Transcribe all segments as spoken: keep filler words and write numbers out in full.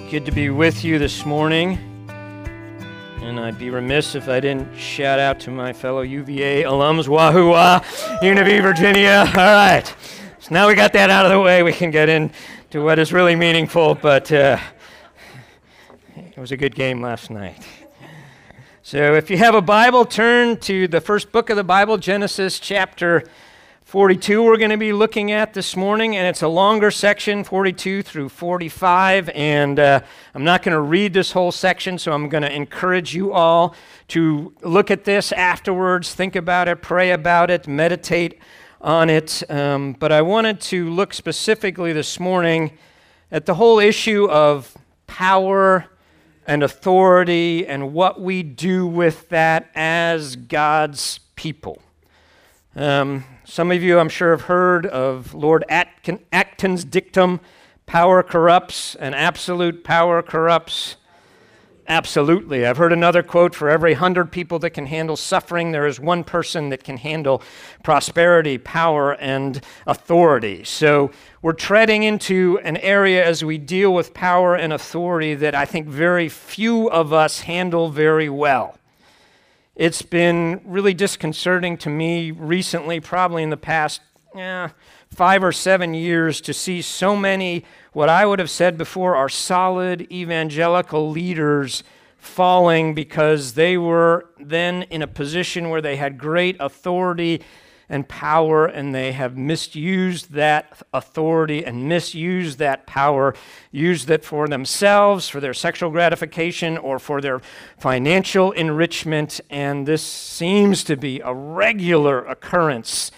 Good to be with you this morning, and I'd be remiss if I didn't shout out to my fellow U V A alums, wahoo wah, Univie, Virginia. All right, so now we got that out of the way, we can get into what is really meaningful, but uh, it was a good game last night. So if you have a Bible, turn to the first book of the Bible, Genesis chapter forty-two we're going to be looking at this morning, and it's a longer section, forty-two through forty-five, and uh, I'm not going to read this whole section, so I'm going to encourage you all to look at this afterwards, think about it, pray about it, meditate on it, um, but I wanted to look specifically this morning at the whole issue of power and authority and what we do with that as God's people. Um, some of you, I'm sure, have heard of Lord Atkin, Acton's dictum, power corrupts and absolute power corrupts. Absolutely. I've heard another quote, for every hundred people that can handle suffering, there is one person that can handle prosperity, power, and authority. So we're treading into an area as we deal with power and authority that I think very few of us handle very well. It's been really disconcerting to me recently, probably in the past eh, five or seven years, to see so many, what I would have said before, are solid evangelical leaders falling because they were then in a position where they had great authority and power, and they have misused that authority and misused that power, used it for themselves, for their sexual gratification, or for their financial enrichment, and this seems to be a regular occurrence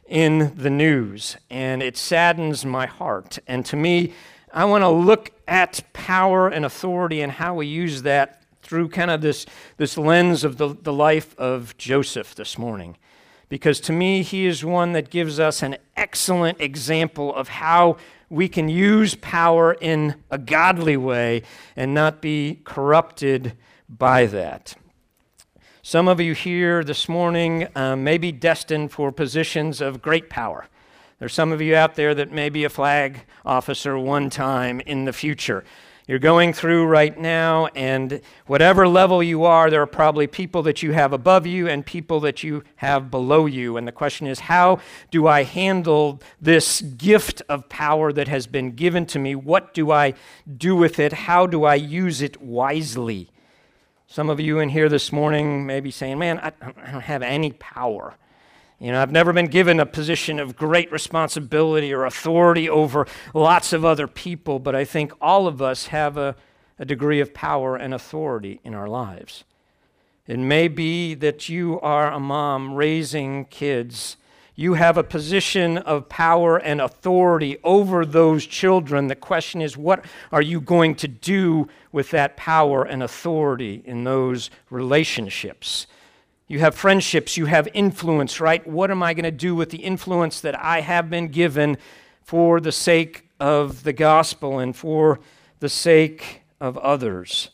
in the news, and it saddens my heart. And to me, I want to look at power and authority and how we use that through kind of this, this lens of the, the life of Joseph this morning. Because to me, he is one that gives us an excellent example of how we can use power in a godly way and not be corrupted by that. Some of you here this morning uh, may be destined for positions of great power. There's some of you out there that may be a flag officer one time in the future. You're going through right now, and whatever level you are, there are probably people that you have above you and people that you have below you. And the question is, how do I handle this gift of power that has been given to me? What do I do with it? How do I use it wisely? Some of you in here this morning may be saying, man, I, I don't have any power. You know, I've never been given a position of great responsibility or authority over lots of other people, but I think all of us have a, a degree of power and authority in our lives. It may be that you are a mom raising kids. You have a position of power and authority over those children. The question is, what are you going to do with that power and authority in those relationships? You have friendships, you have influence, right? What am I going to do with the influence that I have been given for the sake of the gospel and for the sake of others?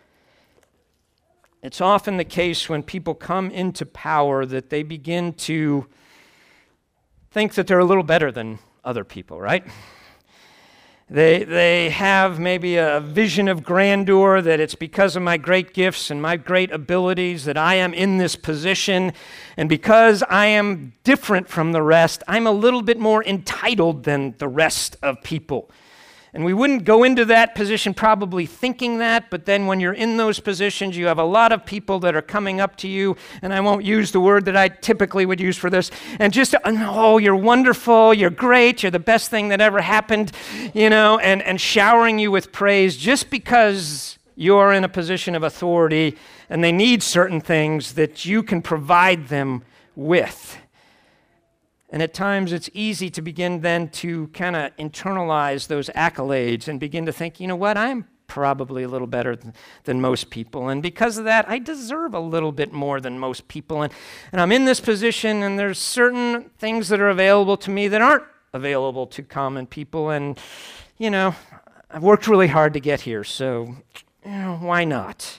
It's often the case when people come into power that they begin to think that they're a little better than other people, right? They they have maybe a vision of grandeur, that it's because of my great gifts and my great abilities that I am in this position, and because I am different from the rest, I'm a little bit more entitled than the rest of people. And we wouldn't go into that position probably thinking that, but then when you're in those positions, you have a lot of people that are coming up to you, and I won't use the word that I typically would use for this, and just, oh, you're wonderful, you're great, you're the best thing that ever happened, you know, and, and showering you with praise just because you're in a position of authority and they need certain things that you can provide them with. And at times it's easy to begin then to kind of internalize those accolades and begin to think, you know what, I'm probably a little better than, than most people. And because of that, I deserve a little bit more than most people. And, and I'm in this position, and there's certain things that are available to me that aren't available to common people. And, you know, I've worked really hard to get here, so you know, why not?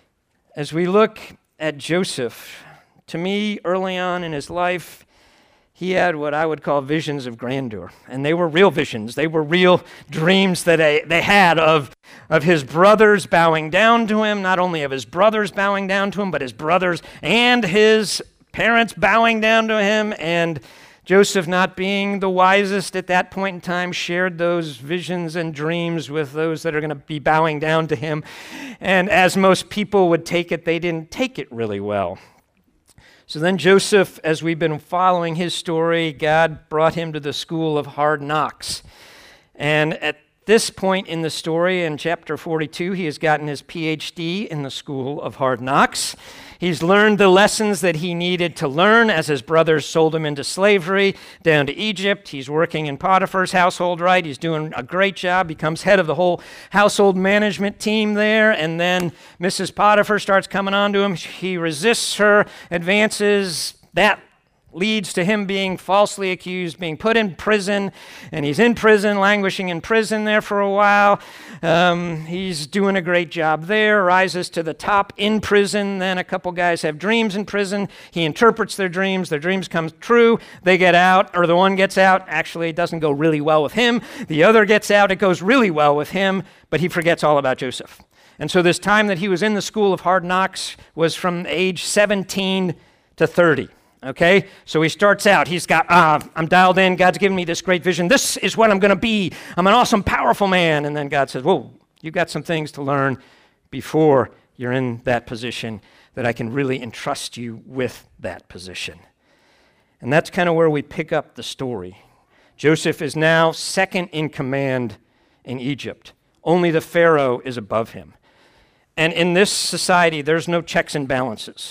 As we look at Joseph, to me, early on in his life, he had what I would call visions of grandeur. And they were real visions. They were real dreams that they, they had of, of his brothers bowing down to him, not only of his brothers bowing down to him, but his brothers and his parents bowing down to him. And Joseph, not being the wisest at that point in time, shared those visions and dreams with those that are going to be bowing down to him. And as most people would take it, they didn't take it really well. So then Joseph, as we've been following his story, God brought him to the school of hard knocks. And at this point in the story, in chapter forty-two, he has gotten his P H D in the school of hard knocks. He's learned the lessons that he needed to learn as his brothers sold him into slavery down to Egypt. He's working in Potiphar's household, right? He's doing a great job, becomes head of the whole household management team there, and then Missus Potiphar starts coming on to him. He resists her advances. That leads to him being falsely accused, being put in prison, and he's in prison, languishing in prison there for a while. Um, he's doing a great job there, rises to the top in prison. Then a couple guys have dreams in prison. He interprets their dreams. Their dreams come true. They get out, or the one gets out. Actually, it doesn't go really well with him. The other gets out. It goes really well with him, but he forgets all about Joseph. And so this time that he was in the school of hard knocks was from age seventeen to thirty. Okay, so he starts out, he's got, ah, I'm dialed in, God's given me this great vision, this is what I'm going to be, I'm an awesome, powerful man, and then God says, whoa, you've got some things to learn before you're in that position that I can really entrust you with that position. And that's kind of where we pick up the story. Joseph is now second in command in Egypt. Only the Pharaoh is above him. And in this society, there's no checks and balances.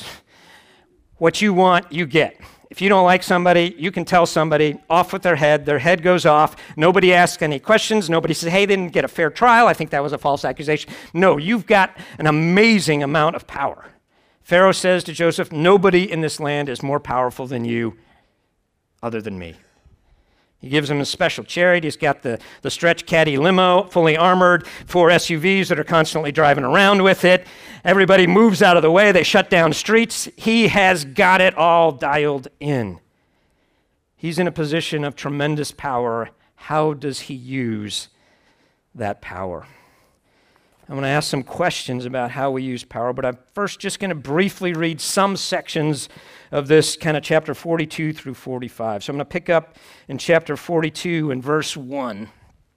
What you want, you get. If you don't like somebody, you can tell somebody, off with their head, their head goes off, nobody asks any questions, nobody says, hey, they didn't get a fair trial, I think that was a false accusation. No, you've got an amazing amount of power. Pharaoh says to Joseph, nobody in this land is more powerful than you other than me. He gives him a special chariot. He's got the, the stretch caddy limo, fully armored, four S U Vs that are constantly driving around with it. Everybody moves out of the way. They shut down streets. He has got it all dialed in. He's in a position of tremendous power. How does he use that power? I'm going to ask some questions about how we use power, but I'm first just going to briefly read some sections of this kind of chapter forty-two through forty-five. So I'm going to pick up in chapter forty-two in verse one.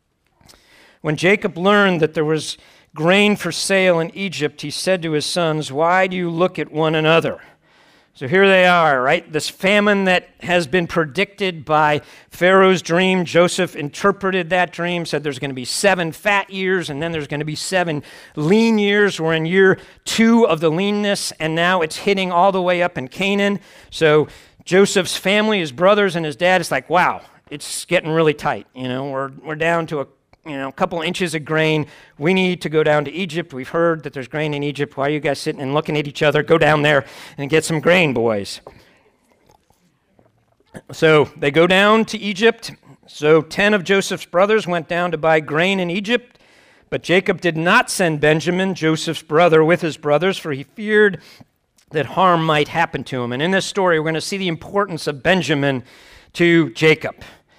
When Jacob learned that there was grain for sale in Egypt, he said to his sons, why do you look at one another? So here they are, right? This famine that has been predicted by Pharaoh's dream. Joseph interpreted that dream, said there's going to be seven fat years, and then there's going to be seven lean years. We're in year two of the leanness, and now it's hitting all the way up in Canaan. So Joseph's family, his brothers and his dad, it's like, wow, it's getting really tight. You know, we're we're down to a you know, a couple inches of grain. We need to go down to Egypt. We've heard that there's grain in Egypt. Why are you guys sitting and looking at each other? Go down there and get some grain, boys. So they go down to Egypt. So ten of Joseph's brothers went down to buy grain in Egypt, but Jacob did not send Benjamin, Joseph's brother, with his brothers, for he feared that harm might happen to him. And in this story, we're going to see the importance of Benjamin to Jacob.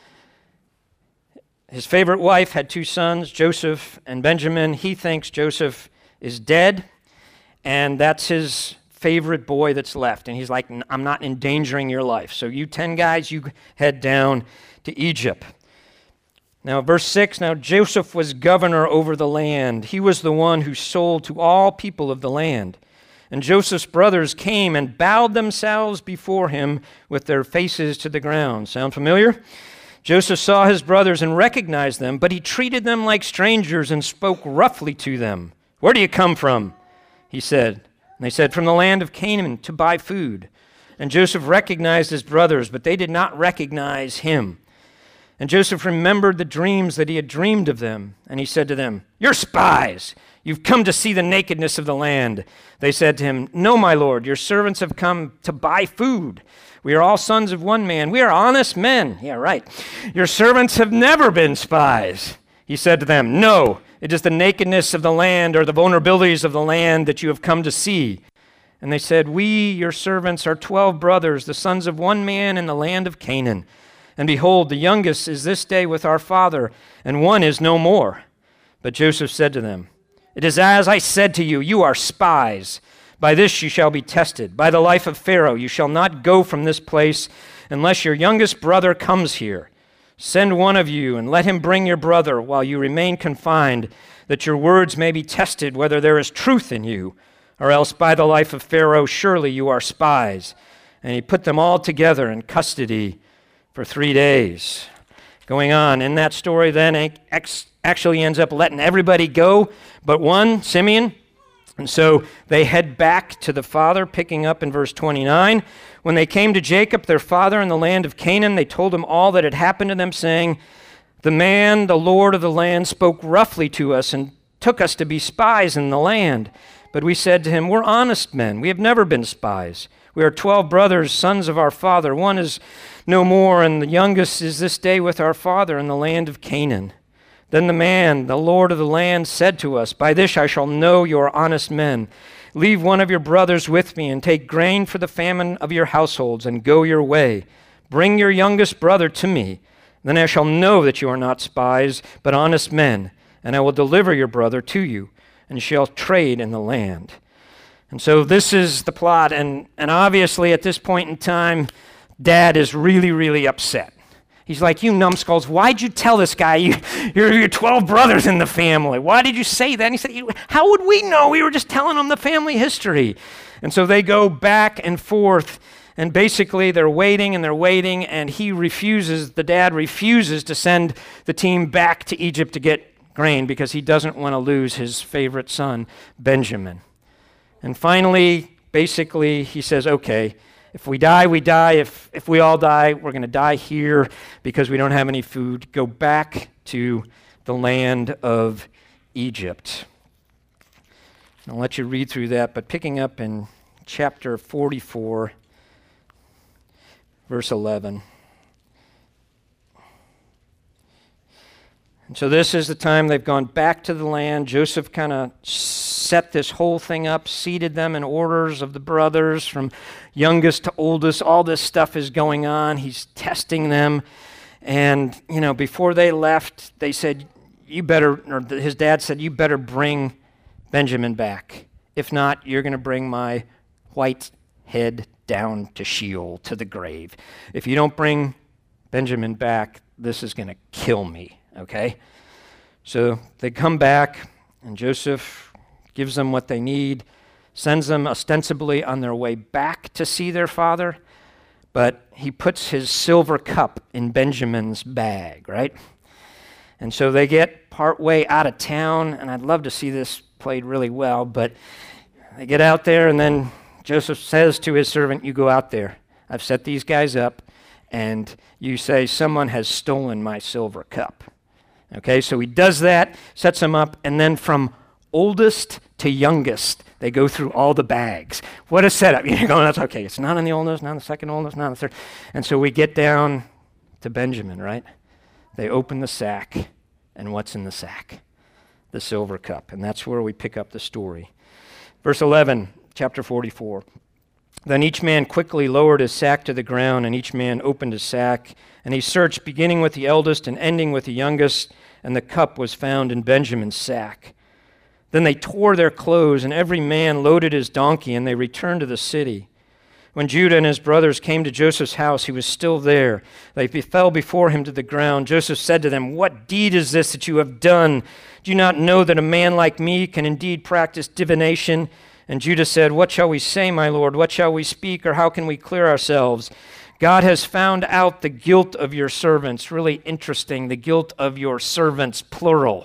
His favorite wife had two sons, Joseph and Benjamin. He thinks Joseph is dead, and that's his favorite boy that's left. And he's like, I'm not endangering your life. So you ten guys, you head down to Egypt. Now, verse six, now Joseph was governor over the land. He was the one who sold to all people of the land. And Joseph's brothers came and bowed themselves before him with their faces to the ground. Sound familiar? Joseph saw his brothers and recognized them, but he treated them like strangers and spoke roughly to them. Where do you come from? He said. And they said, from the land of Canaan to buy food. And Joseph recognized his brothers, but they did not recognize him. And Joseph remembered the dreams that he had dreamed of them. And he said to them, you're spies. You've come to see the nakedness of the land. They said to him, no, my lord, your servants have come to buy food. We are all sons of one man. We are honest men. Yeah, right. Your servants have never been spies. He said to them, no, it is the nakedness of the land or the vulnerabilities of the land that you have come to see. And they said, "We, your servants, are twelve brothers, the sons of one man in the land of Canaan. And behold, the youngest is this day with our father, and one is no more." But Joseph said to them, "It is as I said to you, you are spies. By this you shall be tested. By the life of Pharaoh you shall not go from this place unless your youngest brother comes here. Send one of you, and let him bring your brother while you remain confined, that your words may be tested whether there is truth in you. Or else by the life of Pharaoh, surely you are spies." And he put them all together in custody for three days. Going on, in that story then actually ends up letting everybody go but one, Simeon. And so they head back to the father, picking up in verse twenty-nine. When they came to Jacob, their father, in the land of Canaan, they told him all that had happened to them, saying, "The man, the Lord of the land, spoke roughly to us and took us to be spies in the land. But we said to him, 'We're honest men. We have never been spies. We are twelve brothers, sons of our father. One is no more, and the youngest is this day with our father in the land of Canaan.' Then the man, the Lord of the land, said to us, 'By this I shall know you are honest men. Leave one of your brothers with me, and take grain for the famine of your households, and go your way. Bring your youngest brother to me. Then I shall know that you are not spies, but honest men, and I will deliver your brother to you, and shall trade in the land.'" And so this is the plot, and, and obviously at this point in time, Dad is really, really upset. He's like, "You numbskulls, why'd you tell this guy you, you're, you're twelve brothers in the family? Why did you say that?" And he said, "How would we know? We were just telling him the family history." And so they go back and forth, and basically they're waiting and they're waiting, and he refuses, the dad refuses to send the team back to Egypt to get grain because he doesn't want to lose his favorite son, Benjamin. And finally, basically, he says, "Okay, if we die, we die. If if we all die, we're going to die here because we don't have any food. Go back to the land of Egypt." I'll let you read through that, but picking up in chapter forty-four, verse eleven. And so this is the time they've gone back to the land. Joseph kind of set this whole thing up, seated them in orders of the brothers from youngest to oldest. All this stuff is going on. He's testing them. And, you know, before they left, they said, "You better," or his dad said, "You better bring Benjamin back. If not, you're going to bring my white head down to Sheol, to the grave. If you don't bring Benjamin back, this is going to kill me." Okay? So they come back, and Joseph gives them what they need, sends them ostensibly on their way back to see their father, but he puts his silver cup in Benjamin's bag, right? And so they get partway out of town, and I'd love to see this played really well, but they get out there, and then Joseph says to his servant, "You go out there. I've set these guys up, and you say, 'Someone has stolen my silver cup.'" Okay, so he does that, sets them up, and then from oldest to youngest, they go through all the bags. What a setup. You're going, that's okay. It's not on the oldest, not on the second oldest, not on the third. And so we get down to Benjamin, right? They open the sack, and what's in the sack? The silver cup. And that's where we pick up the story. Verse eleven, chapter forty-four. Then each man quickly lowered his sack to the ground, and each man opened his sack. And he searched, beginning with the eldest and ending with the youngest, and the cup was found in Benjamin's sack. Then they tore their clothes, and every man loaded his donkey, and they returned to the city. When Judah and his brothers came to Joseph's house, he was still there. They fell before him to the ground. Joseph said to them, "What deed is this that you have done? Do you not know that a man like me can indeed practice divination?" And Judah said, "What shall we say, my lord? What shall we speak, or how can we clear ourselves? God has found out the guilt of your servants." Really interesting, the guilt of your servants, plural.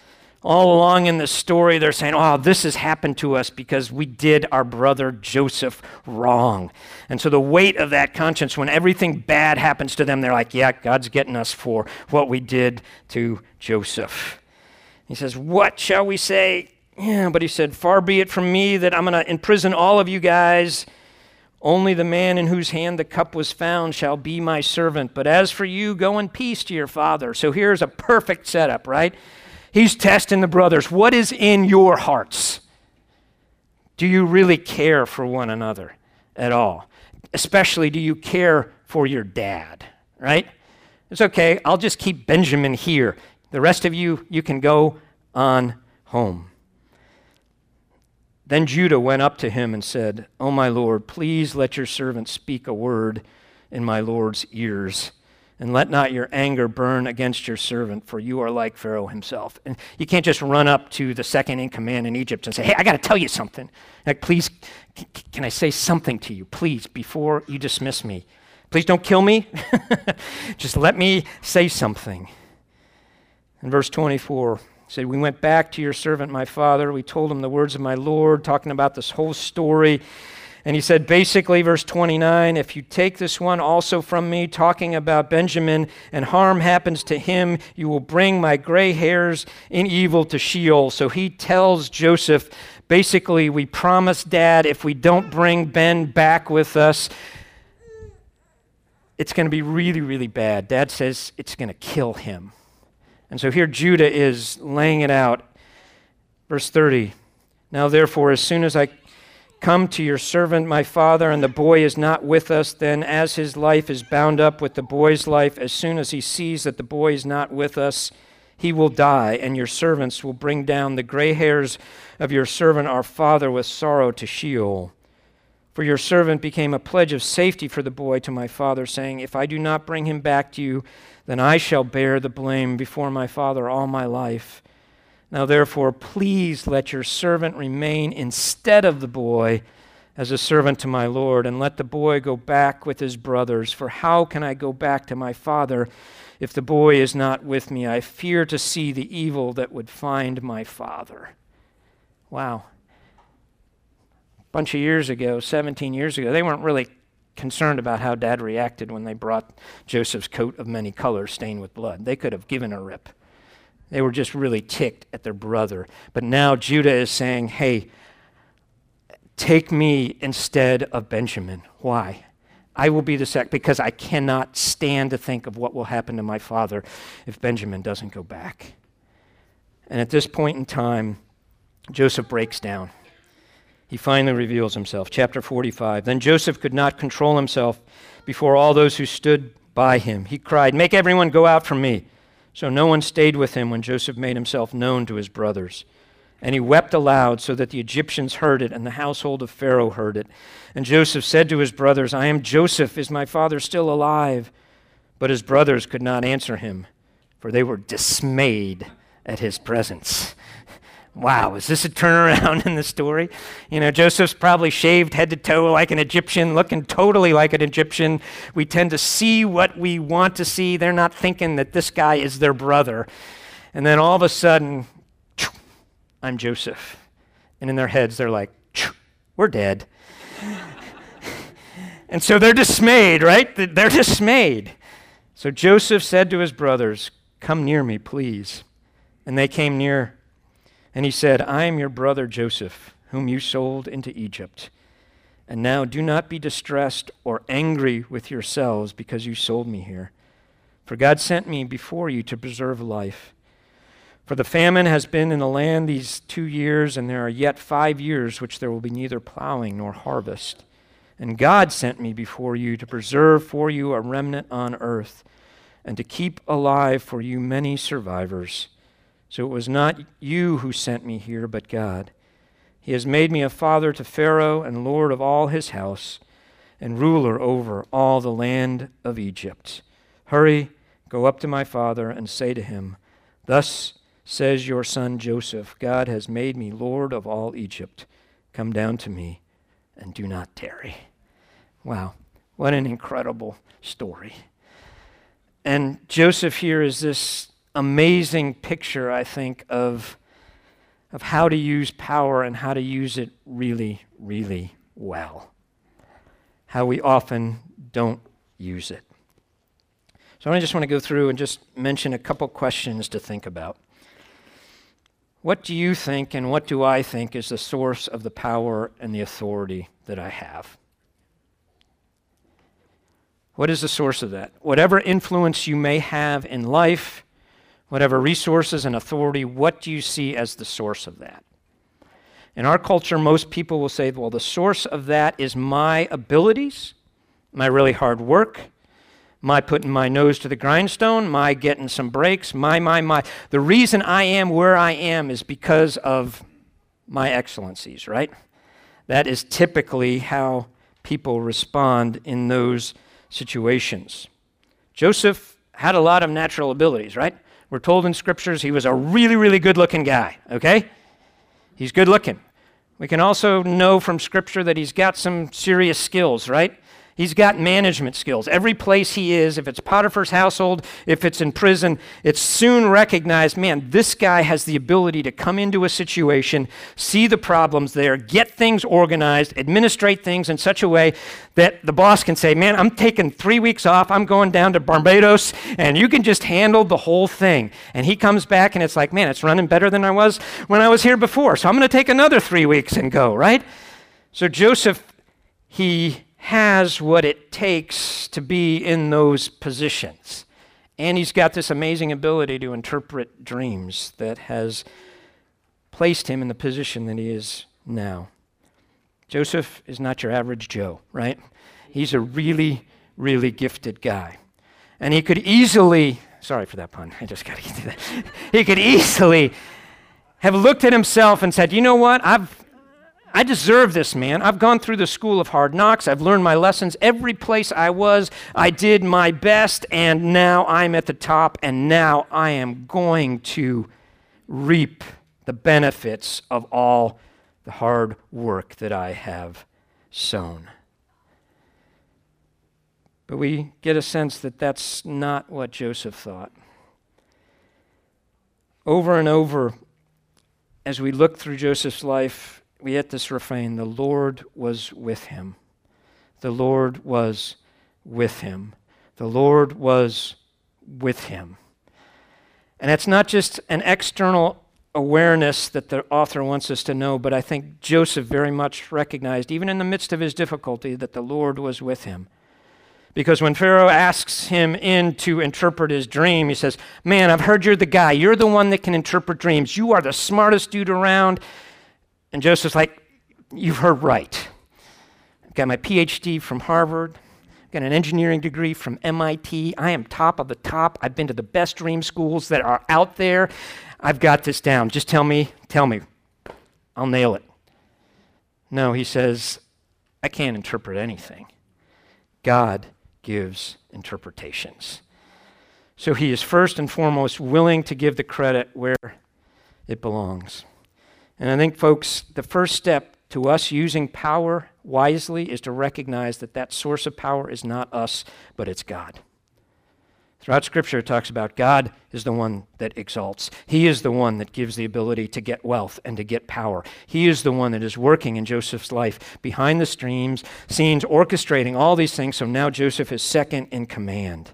All along in the story, they're saying, "Oh, this has happened to us because we did our brother Joseph wrong." And so the weight of that conscience, when everything bad happens to them, they're like, "Yeah, God's getting us for what we did to Joseph." He says, "What shall we say?" Yeah, but he said, "Far be it from me that I'm going to imprison all of you guys. Only the man in whose hand the cup was found shall be my servant. But as for you, go in peace to your father." So here's a perfect setup, right? He's testing the brothers. What is in your hearts? Do you really care for one another at all? Especially, do you care for your dad, right? It's okay, I'll just keep Benjamin here. The rest of you, you can go on home. Then Judah went up to him and said, "O my Lord, please let your servant speak a word in my Lord's ears, and let not your anger burn against your servant, for you are like Pharaoh himself." And you can't just run up to the second in command in Egypt and say, "Hey, I got to tell you something. Like, please, c- can I say something to you, please, before you dismiss me? Please don't kill me. Just let me say something." In verse twenty-four, he said, "We went back to your servant, my father. We told him the words of my Lord," talking about this whole story. And he said, basically, verse twenty-nine, "If you take this one also from me," talking about Benjamin, "and harm happens to him, you will bring my gray hairs in evil to Sheol." So he tells Joseph, basically, we promise, Dad, if we don't bring Ben back with us, it's going to be really, really bad. Dad says it's going to kill him. And so here Judah is laying it out. Verse thirty, "Now therefore, as soon as I come to your servant, my father, and the boy is not with us, then as his life is bound up with the boy's life, as soon as he sees that the boy is not with us, he will die, and your servants will bring down the gray hairs of your servant, our father, with sorrow to Sheol. For your servant became a pledge of safety for the boy to my father, saying, if I do not bring him back to you, then I shall bear the blame before my father all my life. Now therefore, please let your servant remain instead of the boy as a servant to my Lord, and let the boy go back with his brothers. For how can I go back to my father if the boy is not with me? I fear to see the evil that would find my father." Wow. A bunch of years ago, seventeen years ago, they weren't really concerned about how Dad reacted when they brought Joseph's coat of many colors stained with blood. They could have given a rip. They were just really ticked at their brother. But now Judah is saying, hey, take me instead of Benjamin. Why? I will be the second, because I cannot stand to think of what will happen to my father if Benjamin doesn't go back. And at this point in time, Joseph breaks down. He finally reveals himself. Chapter forty-five. Then Joseph could not control himself before all those who stood by him. He cried, "Make everyone go out from me." So no one stayed with him when Joseph made himself known to his brothers. And he wept aloud so that the Egyptians heard it, and the household of Pharaoh heard it. And Joseph said to his brothers, "I am Joseph. Is my father still alive?" But his brothers could not answer him, for they were dismayed at his presence. Wow, is this a turnaround in the story? You know, Joseph's probably shaved head to toe like an Egyptian, looking totally like an Egyptian. We tend to see what we want to see. They're not thinking that this guy is their brother. And then all of a sudden, I'm Joseph. And in their heads, they're like, we're dead. And so they're dismayed, right? They're dismayed. So Joseph said to his brothers, "Come near me, please." And they came near. And he said, "I am your brother Joseph, whom you sold into Egypt. And now do not be distressed or angry with yourselves because you sold me here. For God sent me before you to preserve life. For the famine has been in the land these two years, and there are yet five years which there will be neither plowing nor harvest. And God sent me before you to preserve for you a remnant on earth, and to keep alive for you many survivors. So it was not you who sent me here, but God. He has made me a father to Pharaoh and lord of all his house, and ruler over all the land of Egypt. Hurry, go up to my father and say to him, thus says your son Joseph, God has made me lord of all Egypt. Come down to me and do not tarry." Wow, what an incredible story. And Joseph here is this amazing picture, I think, of, of how to use power and how to use it really, really well. How we often don't use it. So I just want to go through and just mention a couple questions to think about. What do you think and what do I think is the source of the power and the authority that I have? What is the source of that? Whatever influence you may have in life, whatever resources and authority, what do you see as the source of that? In our culture, most people will say, well, the source of that is my abilities, my really hard work, my putting my nose to the grindstone, my getting some breaks, my, my, my. The reason I am where I am is because of my excellencies, right? That is typically how people respond in those situations. Joseph had a lot of natural abilities, right? We're told in scriptures he was a really, really good-looking guy, okay? He's good-looking. We can also know from scripture that he's got some serious skills, right? He's got management skills. Every place he is, if it's Potiphar's household, if it's in prison, it's soon recognized, man, this guy has the ability to come into a situation, see the problems there, get things organized, administrate things in such a way that the boss can say, man, I'm taking three weeks off, I'm going down to Barbados, and you can just handle the whole thing. And he comes back and it's like, man, it's running better than I was when I was here before, so I'm going to take another three weeks and go, right? So Joseph, he has what it takes to be in those positions. And he's got this amazing ability to interpret dreams that has placed him in the position that he is now. Joseph is not your average Joe, right? He's a really, really gifted guy. And he could easily, sorry for that pun, I just got to get to that. He could easily have looked at himself and said, you know what, I've I deserve this, man. I've gone through the school of hard knocks. I've learned my lessons. Every place I was, I did my best, and now I'm at the top, and now I am going to reap the benefits of all the hard work that I have sown. But we get a sense that that's not what Joseph thought. Over and over, as we look through Joseph's life, we get this refrain, the Lord was with him. The Lord was with him. The Lord was with him. And it's not just an external awareness that the author wants us to know, but I think Joseph very much recognized, even in the midst of his difficulty, that the Lord was with him. Because when Pharaoh asks him in to interpret his dream, he says, man, I've heard you're the guy. You're the one that can interpret dreams. You are the smartest dude around. And Joseph's like, you've heard right. I've got my P H D from Harvard. I've got an engineering degree from M I T. I am top of the top. I've been to the best dream schools that are out there. I've got this down. Just tell me, tell me. I'll nail it. No, he says, I can't interpret anything. God gives interpretations. So he is first and foremost willing to give the credit where it belongs. And I think, folks, the first step to us using power wisely is to recognize that that source of power is not us, but it's God. Throughout Scripture, it talks about God is the one that exalts. He is the one that gives the ability to get wealth and to get power. He is the one that is working in Joseph's life behind the streams, scenes, orchestrating all these things, so now Joseph is second in command.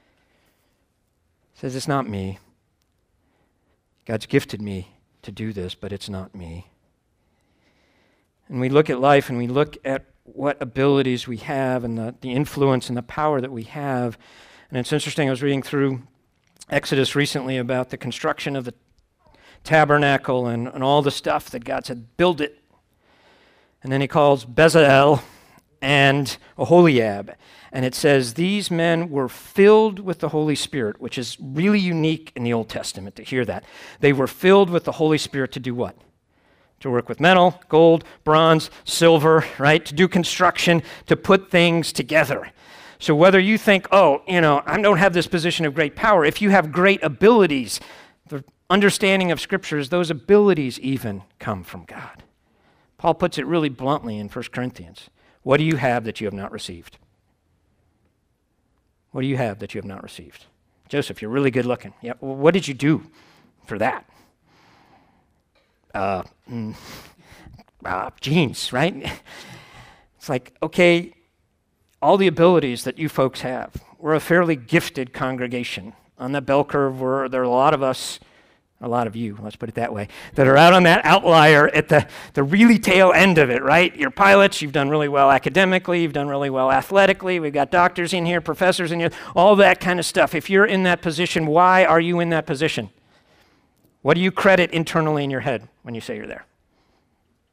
He says, it's not me. God's gifted me to do this, but it's not me. And we look at life and we look at what abilities we have and the, the influence and the power that we have. And it's interesting, I was reading through Exodus recently about the construction of the tabernacle and, and all the stuff that God said, build it. And then he calls Bezalel and Oholiab. And it says, these men were filled with the Holy Spirit, which is really unique in the Old Testament to hear that. They were filled with the Holy Spirit to do what? To work with metal, gold, bronze, silver, right? To do construction, to put things together. So whether you think, oh, you know, I don't have this position of great power, if you have great abilities, the understanding of Scripture is those abilities even come from God. Paul puts it really bluntly in First Corinthians. What do you have that you have not received? What do you have that you have not received? Joseph, you're really good looking. Yeah, well, what did you do for that? Uh, mm, uh, genes, right? It's like, okay, all the abilities that you folks have. We're a fairly gifted congregation. On that bell curve, where there are a lot of us, a lot of you, let's put it that way, that are out on that outlier at the, the really tail end of it, right? You're pilots, you've done really well academically, you've done really well athletically, we've got doctors in here, professors in here, all that kind of stuff. If you're in that position, why are you in that position? What do you credit internally in your head when you say you're there?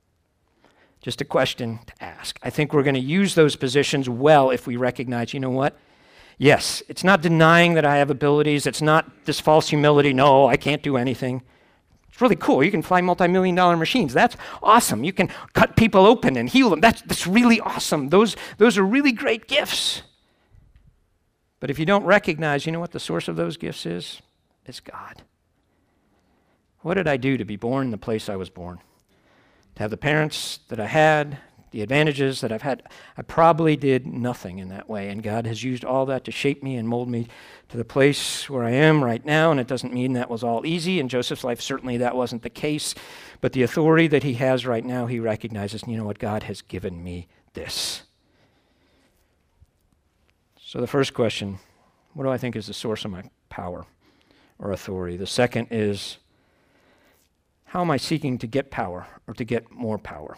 Just a question to ask. I think we're going to use those positions well if we recognize, you know what? Yes, it's not denying that I have abilities. It's not this false humility. No, I can't do anything. It's really cool. You can fly multi-million dollar machines. That's awesome. You can cut people open and heal them. That's, that's really awesome. Those, those are really great gifts. But if you don't recognize, you know what the source of those gifts is? It's God. What did I do to be born in the place I was born? To have the parents that I had, the advantages that I've had? I probably did nothing in that way, and God has used all that to shape me and mold me to the place where I am right now, and it doesn't mean that was all easy. In Joseph's life, certainly that wasn't the case, but the authority that he has right now, he recognizes, you know what, God has given me this. So the first question, what do I think is the source of my power or authority? The second is, how am I seeking to get power or to get more power?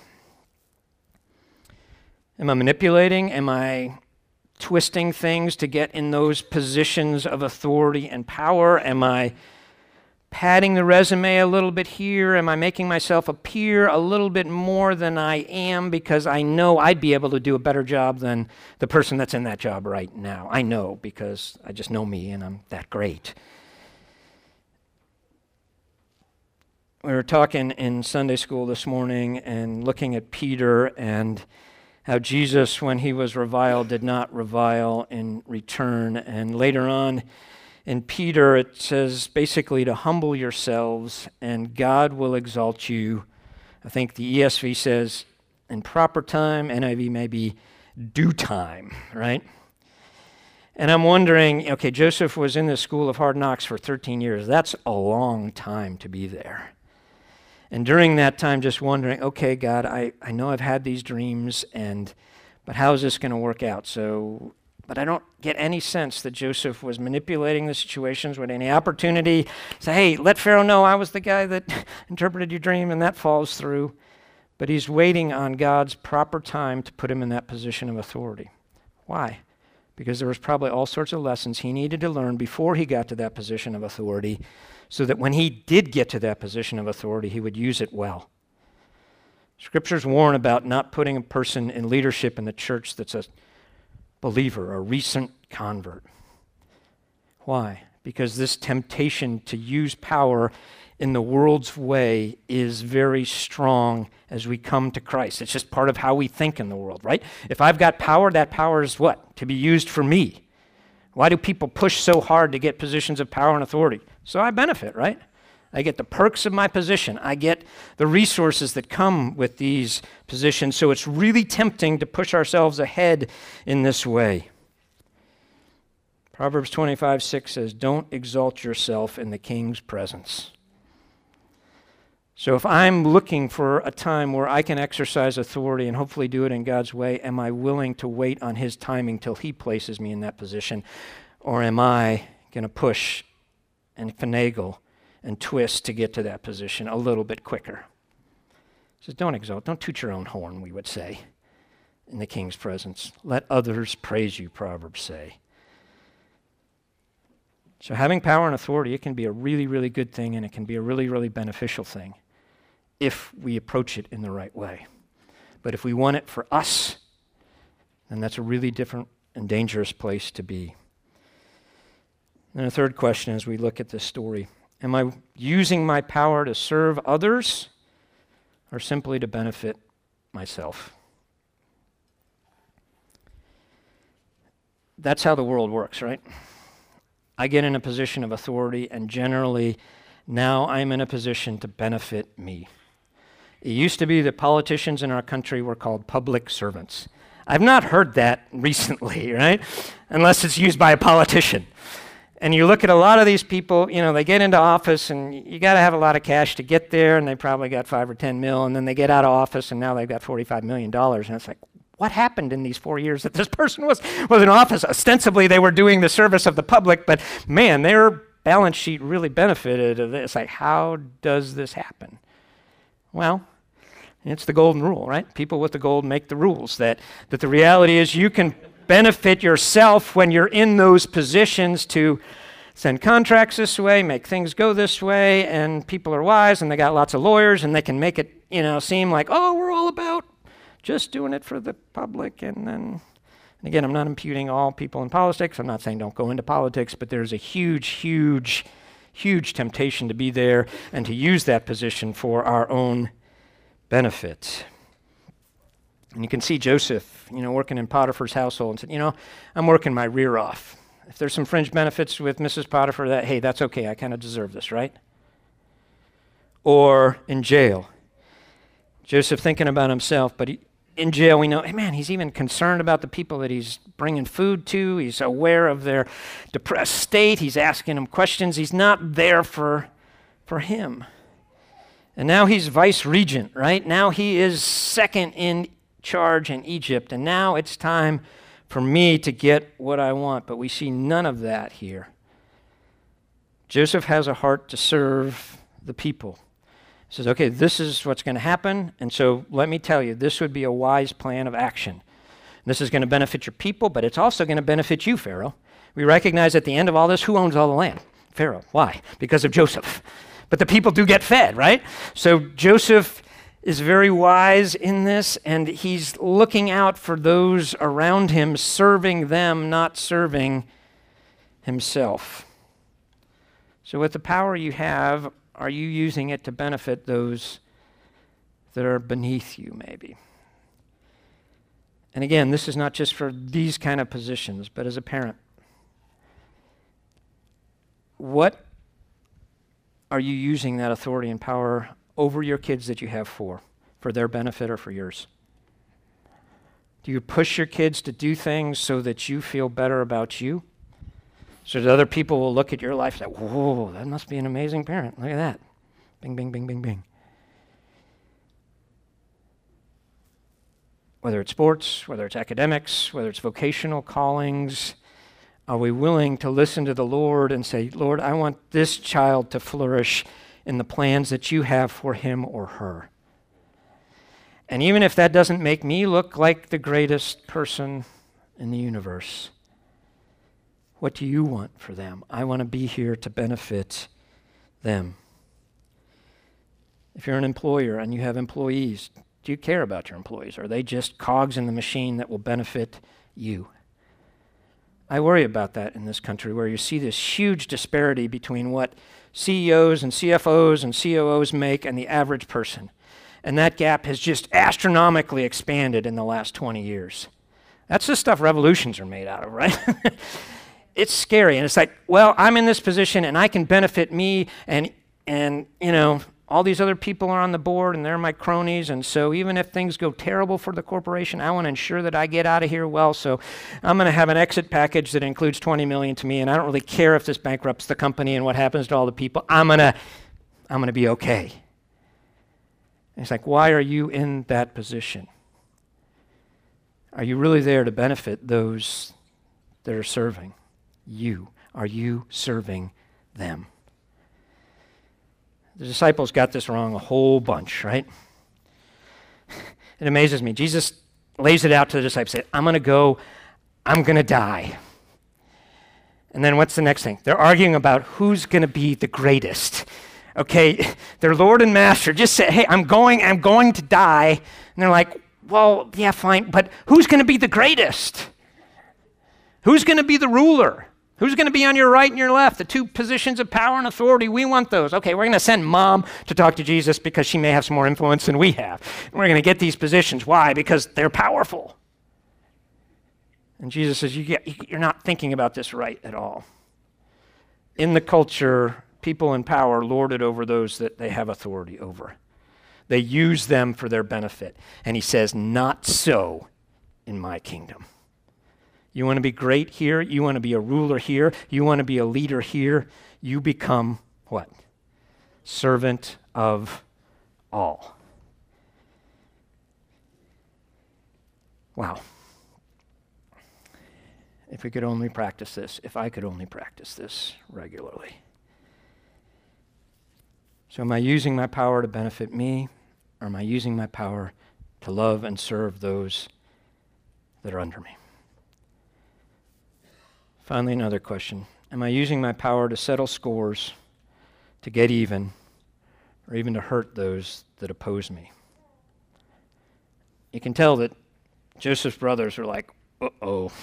Am I manipulating? Am I twisting things to get in those positions of authority and power? Am I padding the resume a little bit here? Am I making myself appear a little bit more than I am because I know I'd be able to do a better job than the person that's in that job right now? I know because I just know me and I'm that great. We were talking in Sunday school this morning and looking at Peter and how Jesus, when he was reviled, did not revile in return. And later on in Peter, it says basically to humble yourselves and God will exalt you. I think the E S V says in proper time, N I V maybe due time, right? And I'm wondering, okay, Joseph was in the school of hard knocks for thirteen years. That's a long time to be there. And during that time, just wondering, okay, God, I, I know I've had these dreams, and but how is this going to work out? So, but I don't get any sense that Joseph was manipulating the situations with any opportunity. Say, hey, let Pharaoh know I was the guy that interpreted your dream, and that falls through. But he's waiting on God's proper time to put him in that position of authority. Why? Because there was probably all sorts of lessons he needed to learn before he got to that position of authority, so that when he did get to that position of authority, he would use it well. Scriptures warn about not putting a person in leadership in the church that's a believer, a recent convert. Why? Because this temptation to use power in the world's way is very strong as we come to Christ. It's just part of how we think in the world, right? If I've got power, that power is what? To be used for me. Why do people push so hard to get positions of power and authority? So I benefit, right? I get the perks of my position. I get the resources that come with these positions. So it's really tempting to push ourselves ahead in this way. Proverbs twenty-five six says, don't exalt yourself in the king's presence. So if I'm looking for a time where I can exercise authority and hopefully do it in God's way, am I willing to wait on his timing till he places me in that position? Or am I going to push and finagle and twist to get to that position a little bit quicker? He says, don't exalt, don't toot your own horn, we would say, in the king's presence. Let others praise you, Proverbs say. So having power and authority, it can be a really, really good thing, and it can be a really, really beneficial thing if we approach it in the right way. But if we want it for us, then that's a really different and dangerous place to be. And the third question as we look at this story, am I using my power to serve others or simply to benefit myself? That's how the world works, right? I get in a position of authority, and generally now I'm in a position to benefit me. It used to be that politicians in our country were called public servants. I've not heard that recently, right? Unless it's used by a politician. And you look at a lot of these people, you know, they get into office and you got to have a lot of cash to get there, and they probably got five or ten mil, and then they get out of office and now they've got forty-five million dollars. And it's like, what happened in these four years that this person was, was in office? Ostensibly, they were doing the service of the public, but man, their balance sheet really benefited of this. Like, how does this happen? Well, it's the golden rule, right? People with the gold make the rules. That, that the reality is you can benefit yourself when you're in those positions to send contracts this way, make things go this way, and people are wise, and they got lots of lawyers, and they can make it, you know, seem like, oh, we're all about just doing it for the public, and then, and again, I'm not imputing all people in politics. I'm not saying don't go into politics, but there's a huge, huge, huge temptation to be there and to use that position for our own benefit. And you can see Joseph, you know, working in Potiphar's household and said, you know, I'm working my rear off. If there's some fringe benefits with Missus Potiphar, that, hey, that's okay. I kind of deserve this, right? Or in jail. Joseph thinking about himself, but he, in jail we know, hey man, he's even concerned about the people that he's bringing food to. He's aware of their depressed state. He's asking them questions. He's not there for, for him. And now he's vice regent, right? Now he is second in charge in Egypt, and now it's time for me to get what I want. But we see none of that here. Joseph has a heart to serve the people. He says, okay, this is what's going to happen, and so let me tell you, this would be a wise plan of action. This is going to benefit your people, but it's also going to benefit you, Pharaoh. We recognize at the end of all this, who owns all the land? Pharaoh. Why? Because of Joseph. But the people do get fed, right? So Joseph is very wise in this, and he's looking out for those around him, serving them, not serving himself. So with the power you have, are you using it to benefit those that are beneath you, maybe? And again, this is not just for these kind of positions, but as a parent. What are you using that authority and power over your kids that you have for? For their benefit or for yours? Do you push your kids to do things so that you feel better about you? So that other people will look at your life and say, whoa, that must be an amazing parent. Look at that. Bing, bing, bing, bing, bing. Whether it's sports, whether it's academics, whether it's vocational callings, are we willing to listen to the Lord and say, Lord, I want this child to flourish in the plans that you have for him or her? And even if that doesn't make me look like the greatest person in the universe, what do you want for them? I want to be here to benefit them. If you're an employer and you have employees, do you care about your employees? Are they just cogs in the machine that will benefit you? I worry about that in this country, where you see this huge disparity between what C E Os and C F Os and C O Os make and the average person. And that gap has just astronomically expanded in the last twenty years. That's the stuff revolutions are made out of, right? It's scary. And it's like, well, I'm in this position and I can benefit me, and, and you know, all these other people are on the board and they're my cronies, and so even if things go terrible for the corporation, I want to ensure that I get out of here well, so I'm going to have an exit package that includes twenty million dollars to me, and I don't really care if this bankrupts the company and what happens to all the people. I'm going to I'm going to be okay. And it's like, why are you in that position? Are you really there to benefit those that are serving you? Are you serving them? The disciples got this wrong a whole bunch, right? It amazes me. Jesus lays it out to the disciples. Say, I'm going to go. I'm going to die. And then what's the next thing? They're arguing about who's going to be the greatest. Okay, their Lord and Master just said, hey, I'm going, I'm going to die. And they're like, well, yeah, fine, but who's going to be the greatest? Who's going to be the ruler? Who's going to be on your right and your left? The two positions of power and authority, we want those. Okay, we're going to send mom to talk to Jesus because she may have some more influence than we have. And we're going to get these positions. Why? Because they're powerful. And Jesus says, you get, you're not thinking about this right at all. In the culture, people in power lord it over those that they have authority over. They use them for their benefit. And he says, not so in my kingdom. You want to be great here? You want to be a ruler here? You want to be a leader here? You become what? Servant of all. Wow. If we could only practice this, if I could only practice this regularly. So am I using my power to benefit me, or am I using my power to love and serve those that are under me? Finally, another question. Am I using my power to settle scores, to get even, or even to hurt those that oppose me? you can tell that Joseph's brothers are like, uh-oh,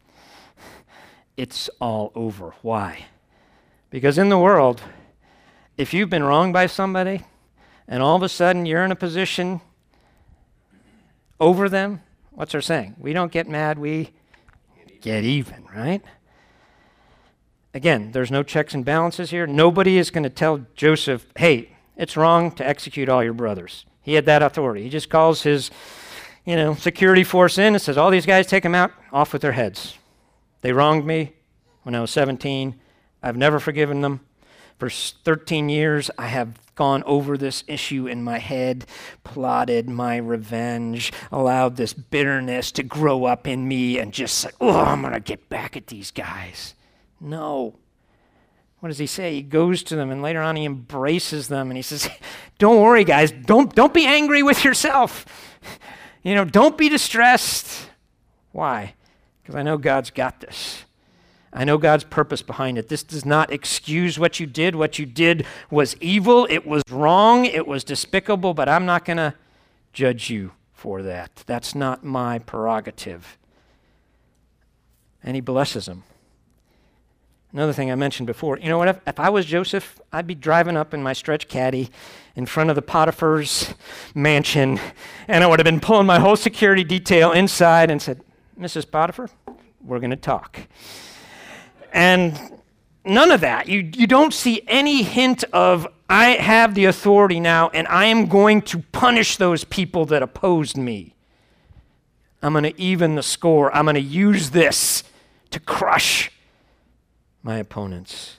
it's all over. Why? Because in the world, if you've been wronged by somebody and all of a sudden you're in a position over them, what's our saying? We don't get mad, we get even, right? Again, there's no checks and balances here. Nobody is going to tell Joseph, hey, it's wrong to execute all your brothers. He had that authority. He just calls his, you know, security force in and says, all these guys, take them out, off with their heads. They wronged me when I was seventeen. I've never forgiven them. For thirteen years, I have gone over this issue in my head, plotted my revenge, allowed this bitterness to grow up in me, and just said, oh, I'm going to get back at these guys. No. What does he say? He goes to them, and later on he embraces them, and he says, don't worry, guys. Don't, don't be angry with yourself. You know, don't be distressed. Why? Because I know God's got this. I know God's purpose behind it. This does not excuse what you did. What you did was evil. It was wrong. It was despicable, but I'm not going to judge you for that. That's not my prerogative. And he blesses them. Another thing I mentioned before, you know what, if, if I was Joseph, I'd be driving up in my stretch caddy in front of the Potiphar's mansion, and I would have been pulling my whole security detail inside and said, Missus Potiphar, we're going to talk. And none of that. You, you don't see any hint of, I have the authority now, and I am going to punish those people that opposed me. I'm going to even the score. I'm going to use this to crush my opponents.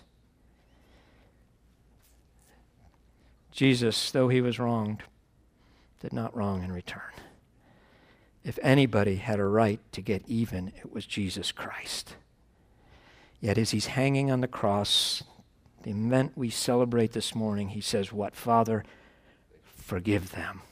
Jesus, though he was wronged, did not wrong in return. If anybody had a right to get even, it was Jesus Christ. Yet as he's hanging on the cross, the event we celebrate this morning, he says, what? Father, forgive them.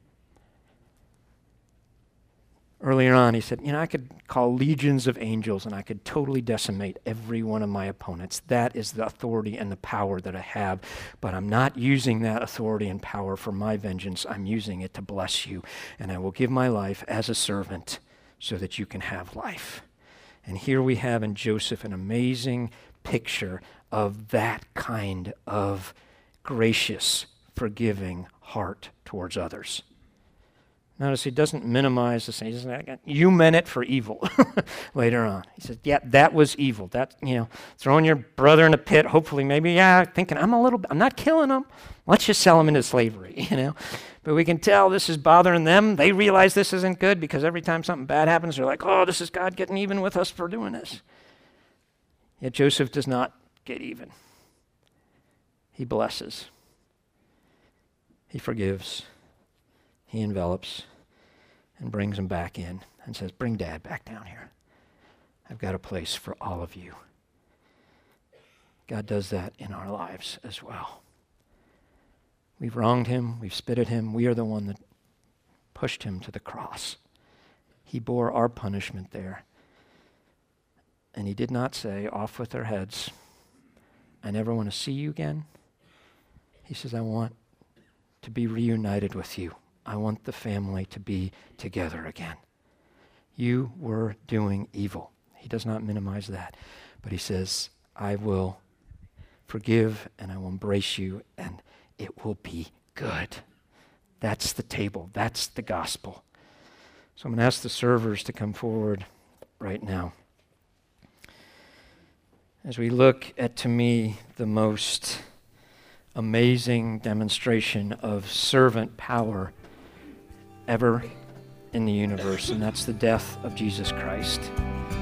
Earlier on, he said, you know, I could call legions of angels and I could totally decimate every one of my opponents. That is the authority and the power that I have. But I'm not using that authority and power for my vengeance. I'm using it to bless you. And I will give my life as a servant so that you can have life. And here we have in Joseph an amazing picture of that kind of gracious, forgiving heart towards others. Notice he doesn't minimize the saying. He doesn't, you meant it for evil later on. He says, yeah, that was evil. That, you know, throwing your brother in a pit, hopefully, maybe, yeah, thinking, I'm a little, I'm not killing him. Let's just sell him into slavery, you know. But we can tell this is bothering them. They realize this isn't good because every time something bad happens, they're like, oh, this is God getting even with us for doing this. Yet Joseph does not get even. He blesses. He forgives. He envelops and brings him back in and says, bring Dad back down here. I've got a place for all of you. God does that in our lives as well. We've wronged him. We've spit at him. We are the one that pushed him to the cross. He bore our punishment there. And he did not say, off with their heads. I never want to see you again. He says, I want to be reunited with you. I want the family to be together again. You were doing evil. He does not minimize that. But he says, I will forgive and I will embrace you and it will be good. That's the table. That's the gospel. So I'm going to ask the servers to come forward right now. As we look at, to me, the most amazing demonstration of servant power ever in the universe, and that's the death of Jesus Christ.